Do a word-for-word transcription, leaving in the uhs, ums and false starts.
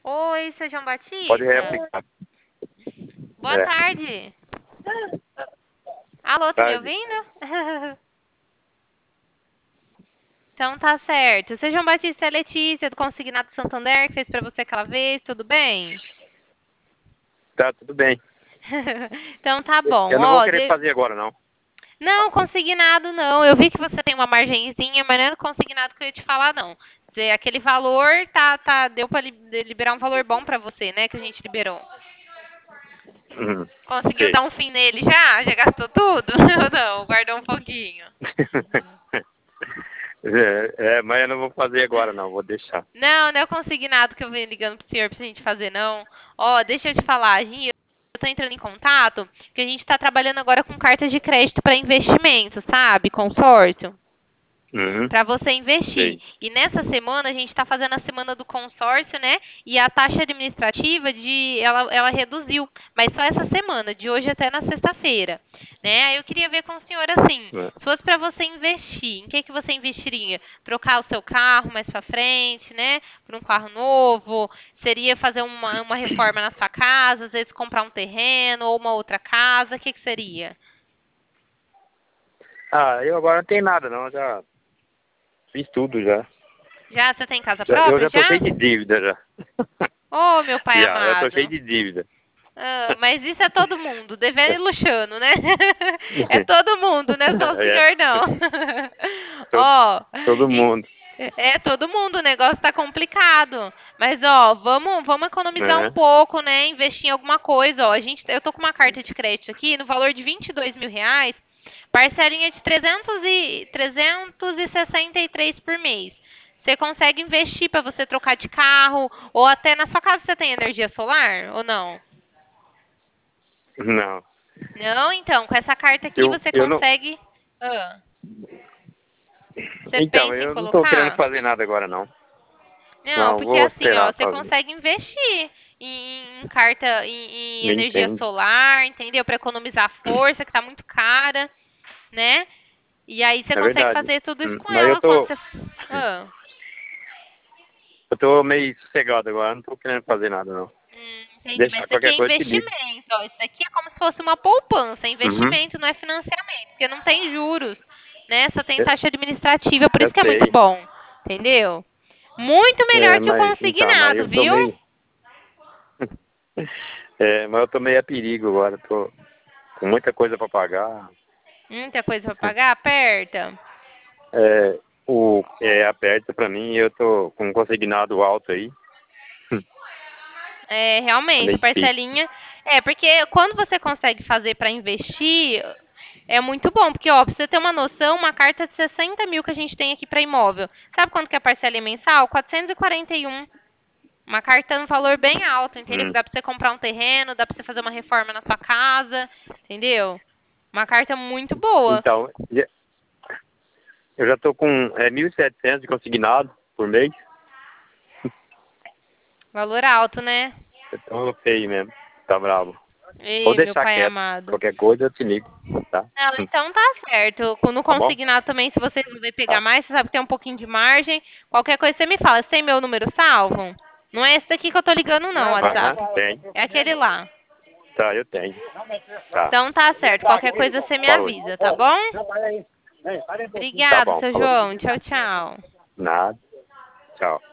Oi, seu João Pode Batista. reaplicar. Boa É, tarde. Alô, tá me tarde. ouvindo? Então tá certo. Seu João Batista é Letícia, do Consignado Santander, que fez pra você aquela vez, tudo bem? Tá, tudo bem. Então tá bom. Eu não vou Ó, querer de- fazer agora, não. não, consignado não. Eu vi que você tem uma margenzinha, mas não era consignado que eu ia te falar, não. Dizer, aquele valor tá, tá, deu pra li- liberar um valor bom pra você, né, que a gente liberou. Uhum. Conseguiu Sei. dar um fim nele já? Já gastou tudo? Ou não? Guardou um pouquinho. É, é, mas eu não vou fazer agora, não. Vou deixar. Não, não é o consignado que eu venho ligando pro senhor pra gente fazer, não. Ó, deixa eu te falar, Gi, eu tô entrando em contato, que a gente tá trabalhando agora com cartas de crédito para investimento, sabe? Consórcio. Uhum. Para você investir. Sei. E nessa semana a gente está fazendo a semana do consórcio, né? E a taxa administrativa de ela, ela reduziu, mas só essa semana, de hoje até na sexta-feira, né? Aí eu queria ver com o senhor assim, É. se fosse para você investir, em que que você investiria? Trocar o seu carro mais para frente, né? Por um carro novo? Seria fazer uma, uma reforma na sua casa, às vezes comprar um terreno ou uma outra casa? O que que seria? Ah, eu agora não tenho nada, não. Eu já fiz tudo, já. Já você tem casa Já- Eu própria já tô já? cheio de dívida, já. Ô, meu pai Já, já tô cheio amado. de dívida. Ah, mas isso é todo mundo, devendo e luxando, né? É todo mundo, não é só o É, senhor, não. todo, Ó, todo e- mundo. é todo mundo, o negócio tá complicado. Mas, ó, vamos, vamos economizar um É. pouco, né? Investir em alguma coisa, ó. A gente, eu tô com uma carta de crédito aqui no valor de vinte e dois mil reais, parcelinha de trezentos e, trezentos e sessenta e três por mês. Você consegue investir para você trocar de carro, ou até na sua casa você tem energia solar, ou não? Não. Não, então, com essa carta aqui Eu, você eu não. consegue. Ah, você Então, pensa em eu não tô querendo colocar? fazer nada agora, não. Não, Não, porque vou assim, ó, esperar você fazer. consegue investir em, em carta, em, em Me energia entende. solar, entendeu? Para economizar força, que tá muito cara, né? E aí você É consegue verdade. fazer tudo isso Hum, com Mas eu ela quando tô, você. Ah, eu tô meio sossegado agora, não tô querendo fazer nada, não. hum, entendi. Mas Deixar isso aqui qualquer é coisa te ligo. investimento, ó. Isso aqui é como se fosse uma poupança, é Uhum. investimento, não é financiamento, porque não tem juros, né? Só tem Eu, taxa administrativa, por eu isso que é muito sei. bom, entendeu? Muito melhor É, que o mas, então, mas consignado, eu tô viu? meio. É, mas eu tô meio a perigo agora, tô com muita coisa pra pagar. Muita coisa pra pagar, aperta. É, o, é aberto pra mim e eu tô com um consignado alto aí. É, É realmente, meio difícil. parcelinha. É, porque quando você consegue fazer para investir, é muito bom. Porque, ó, pra você ter uma noção, uma carta de sessenta mil que a gente tem aqui para imóvel. Sabe quanto que é a parcela mensal? quatrocentos e quarenta e um. Uma carta no valor bem alto, entendeu? Que Hum. dá pra você comprar um terreno, dá pra você fazer uma reforma na sua casa, entendeu? Uma carta muito boa. Então, já- eu já tô com é, mil e setecentos de consignado por mês. Valor alto, né? Eu tô feio mesmo. Tá bravo. Vou Ei, meu deixar pai quieto. amado. Qualquer coisa eu te ligo, tá? Não, Hum. então tá certo. No Tá bom? consignado também, se você resolver pegar Tá. mais, você sabe que tem um pouquinho de margem. Qualquer coisa você me fala. Você tem meu número salvo? Não é esse daqui que eu tô ligando, não, Aham, WhatsApp. tem. É aquele lá. Tá, eu tenho. Tá. Então tá certo. Qualquer coisa você me Falou. avisa, tá bom? Tá Obrigado, bom, seu falou. João. Tchau, tchau. Nada. Tchau.